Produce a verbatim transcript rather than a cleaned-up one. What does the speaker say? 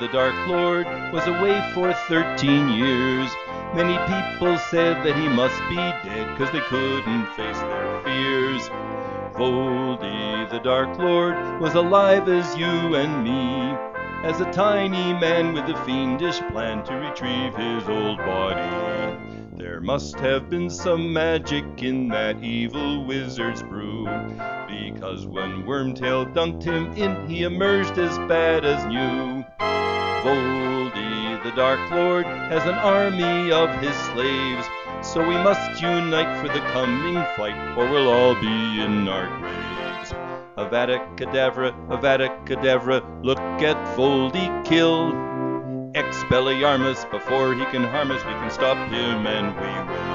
Dark Lord, was away for thirteen years. Many people said that he must be dead, 'cause they couldn't face their fears. Voldy, the Dark Lord, was alive as you and me, as a tiny man with a fiendish plan to retrieve his old body. There must have been some magic in that evil wizard's brew, because when Wormtail dunked him in, he emerged as bad as new. Voldy, the Dark Lord, has an army of his slaves, so we must unite for the coming fight, or we'll all be in our graves. Avada Kedavra, Avada Kedavra, look at Voldy kill. Expelliarmus, before he can harm us, we can stop him and we will.